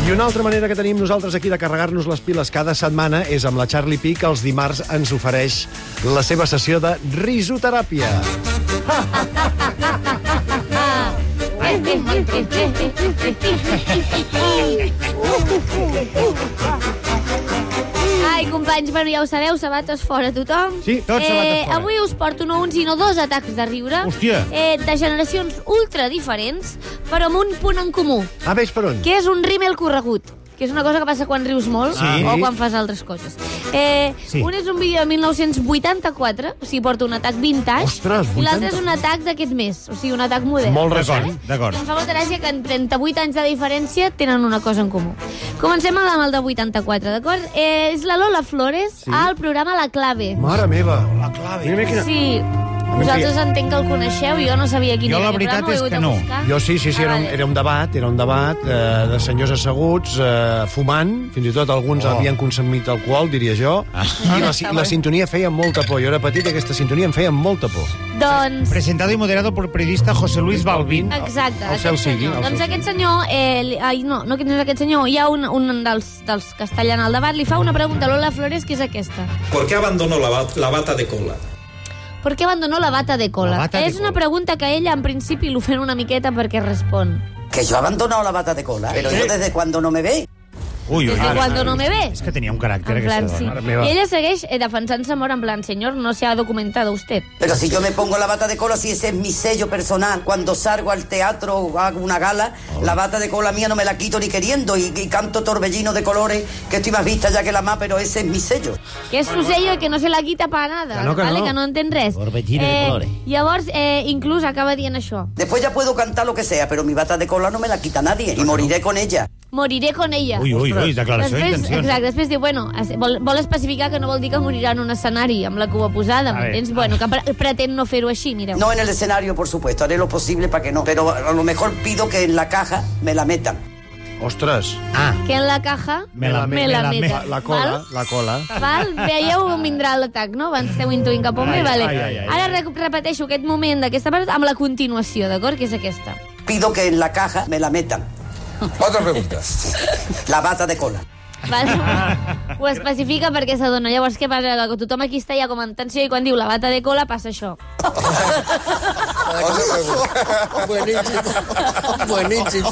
I una altra manera que tenim nosaltres aquí de carregar-nos les piles cada setmana és amb la Charlie P, que els dimarts ens ofereix la seva sessió de risoteràpia. Ai, companys, bueno, ja ho sabeu, sabates fora tothom. Sí, tots sabates fora. Avui us porto no un, sinó dos atacs de riure. Hòstia. De generacions ultra diferents, però amb un punt en comú, Veig per on? que és un rímel corregut, que és una cosa que passa quan rius molt Sí. o quan fas altres coses. Sí. Un és un vídeo de 1984, o sigui, porta un atac vintage, Ostres, i l'altre 80. és un atac d'aquest mes, o sigui, un atac modern. Molt recent. D'acord. Em fa molta gràcia que en 38 anys de diferència tenen una cosa en comú. Comencem amb el de 84, d'acord? És la Lola Flores al programa La Clave. Mare meva. La clave. Mira quina... Sí, vosaltres entenc que el coneixeu, jo no sabia quin Jo era. la veritat és que no. Jo sí, vale. era un debat de senyors asseguts, fumant, fins i tot alguns havien consumit alcohol, diria jo, i la sintonia feia molta por. Jo era petit i aquesta sintonia em feia molta por. Doncs... Presentado y moderado por el periodista José Luis Balbín. Exacte, El cel aquest sigui, senyor. el Doncs cel aquest senyor, no, que no és aquest senyor, hi ha un dels que està allà en el debat, li fa una pregunta a Lola Flores, que és aquesta. ¿Por qué abandonó la bata de cola? ¿Por qué abandonó la bata de cola? La bata de És una cola. pregunta que ella, en principi, l'ofèn una miqueta perquè respon. Que yo he abandonado la bata de cola, pero yo desde cuando no me ve. Uy, Desde cuando no me ve. Es que tenía un carácter En plan, aquesta sí. dona. Mare meva. I ella segueix defensant-se molt en plan, señor, no se ha documentado usted. Pero si yo me pongo la bata de cola, si ese es mi sello personal, cuando salgo al teatro o hago una gala, la bata de cola mía no me la quito ni queriendo y canto torbellino de colores, que estoy más vista ya que la más, pero ese es mi sello. Que és su sello que no se la quita para nada, Que no, que ¿vale? no. Que no entén res. Torbellino de colores. Llavors, inclús acaba dient això. Después ya puedo cantar lo que sea, pero mi bata de cola no me la quita nadie y moriré con ella. Moriré con ella. Uy, declaració d'intencions. Exacte, després diu, bueno, vol especificar que no vol dir que morirà en un escenari amb la cua posada, m'entens? Bueno, que pretén no fer-ho així, mireu. No en el escenario, por supuesto, haré lo posible para que no, pero a lo mejor pido que en la caja me la metan. Ostres. Que en la caja Me la meta. La cola. Val? Veieu on vindrà l'atac, no? Abans esteu intuint cap on ve, vale. Ara repeteixo aquest moment d'aquesta part amb la continuació, d'acord? Que és aquesta. Pido que en la caja me la metan. Otra pregunta. La bata de cola. Val? Ho especifica perquè s'adona. Llavors, què passa? Que tothom aquí està ja com en tensió i quan diu la bata de cola passa això. Buenísimo.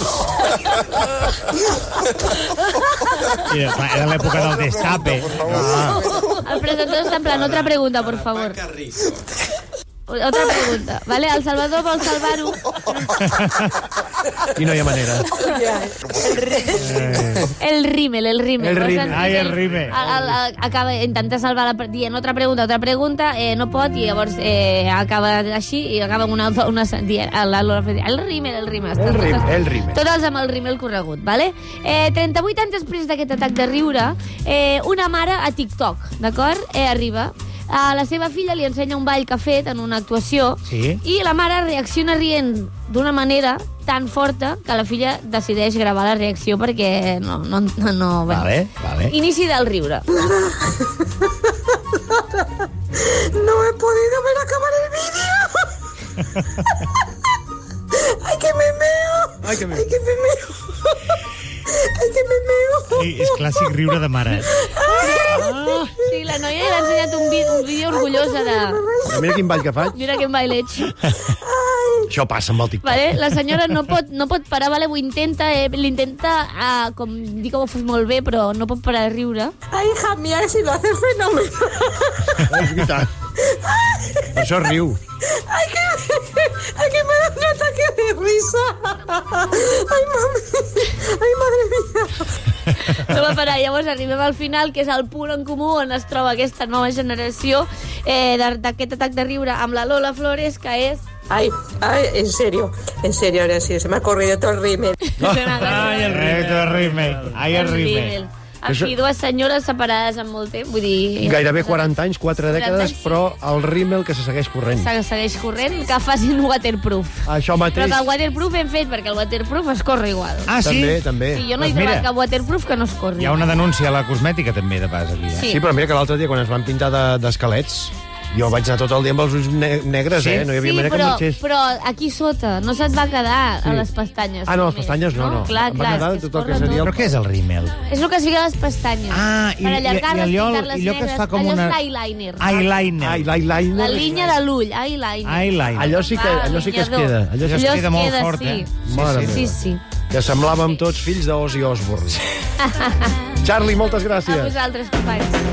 Era l'època del destape. El presentador està en plan, otra pregunta, por favor. Otra pregunta, ¿vale? El Salvador vol salvar-ho. I no hi ha manera. El rímel. Ai, el rímel. Acaba intenta salvar dient otra pregunta, no pot, i llavors acaba així, i acaba amb una dient, el rímel. El rímel. Tots els amb el rímel corregut, ¿vale? 38 anys després d'aquest atac de riure, una mare a TikTok, d'acord? Arriba. A la seva filla li ensenya un ball que ha fet en una actuació, Sí. i la mare reacciona rient d'una manera tan forta que la filla decideix gravar la reacció perquè no. Vale. Inici del riure. No he podido ver acabar el vídeo. ¡Ay, que me meo! Ai, que bé. ¡Ay, que me meo! ¡Ay, que me meo! És clàssic riure de mare. Sí, la noia li ha ensenyat un vídeo orgullosa de... Mira quin ball que faig. Mira quin ball ets. Això passa amb el TikTok. Vale? La senyora no pot parar, vale? L'intenta com dir que ho fas molt bé, però no pot parar de riure. ¡Ay, hija mía, si lo haces fenomenal! És veritat. Per això riu. ¡Ay, que me da un ataque de risa! ¡Ay, mami! ¡Ay, madre mía! No va parar. Llavors arribem al final, que és el punt en comú on es troba aquesta nova generació d'aquest atac de riure amb la Lola Flores, que és... Ay, en serio, ahora sí, se me ha corrido todo el rímel. Ai, el rímel. Aquí dues senyores separades en molt temps, vull dir... Gairebé 40 anys, 4 dècades, però el rímel que se segueix corrent. Segueix corrent, que facin waterproof. Això Però mateix. que el waterproof hem fet, perquè el waterproof es corre igual. Ah, sí? També. Sí, jo no he Doncs mira. trobat cap waterproof que no es corri. Hi ha una denúncia a la cosmètica també de pas aquí. Sí. Sí, però mira que l'altre dia quan ens van pintar d'esquelets Jo vaig anar tot el dia amb els ulls negres, Sí? No hi havia manera que marxés. però aquí sota, no se't va quedar a les pestanyes. Ah, no, les només, pestanyes no. Clar, Em va quedar és que tot el que escorre seria tot. Però què és el rímel? És el que es fica a les pestanyes. Ah, per allargar-les, pintar-les allò que negres. es fa com allò una... és l'eyeliner. Eyeliner. Ai, l'eyeliner. La línia de l'ull, eyeliner. Eyeliner. Allò sí que es queda. Allò es queda molt fort, sí. eh? Mare Sí, meva. sí. Que semblàvem tots fills d'Ozzy Osbourne. Charlie, moltes A gràcies. vosaltres, companys.